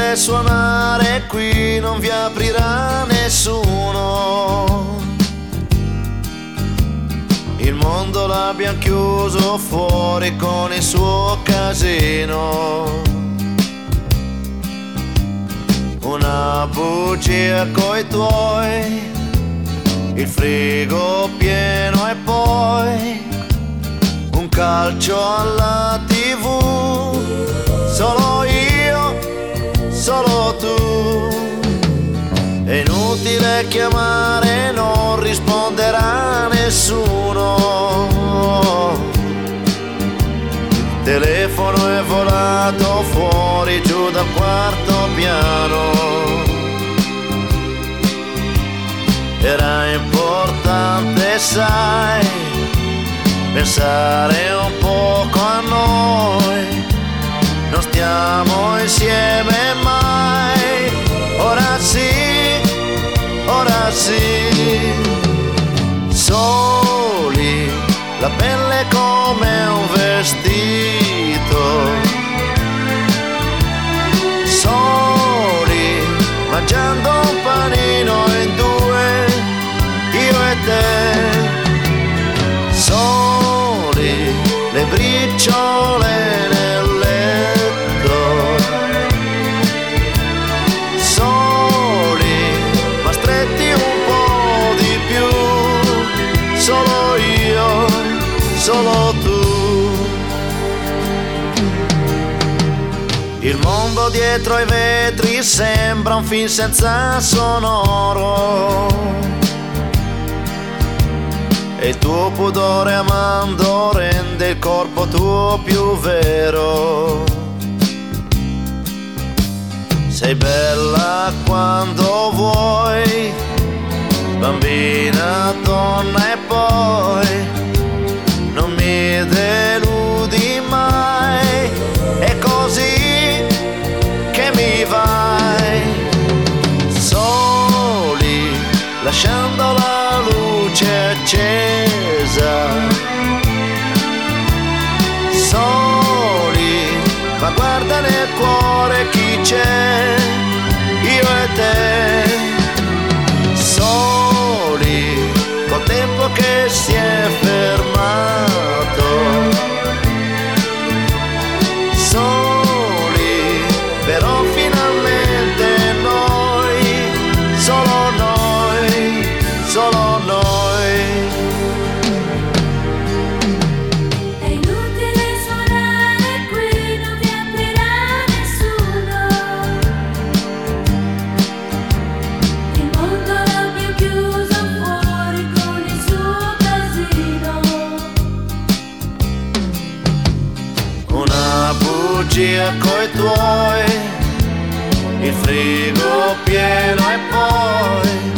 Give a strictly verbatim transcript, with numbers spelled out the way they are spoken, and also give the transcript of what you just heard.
inutile suonare qui, non vi aprirà nessuno. Il mondo l'abbiamo chiuso fuori con il suo casino. Una bugia coi tuoi, il frigo pieno e poi un calcio alla tivù. Solo io, solo tu. È inutile chiamare, non risponderà nessuno. Il telefono è volato fuori giù dal quarto piano. Era importante, sai, pensare un poco a noi. Non stiamo insieme mai. Ora sì, ora sì. Soli, la pelle come un vestito. Soli, mangiando un panino in due, io e te. Soli, le briciole nel letto. Soli, ma stretti un po' di più. Solo io, solo tu. Il mondo dietro ai vetri sembra un film senza sonoro. E il tuo pudore amando rende il corpo tuo più vero. Sei bella quando vuoi, bambina, donna e poi non mi deludi mai. È così che mi vai. Soli, lasciando la luce accesa. Soli, ma guarda nel cuore chi c'è, io e te. Soli, col tempo che si è fermato. Soli, però finalmente noi, solo noi, solo noi. È inutile suonare qui, non vi aprirà nessuno. Il mondo l'abbiamo chiuso fuori con il suo casino. Una bugia coi tuoi, il frigo pieno e poi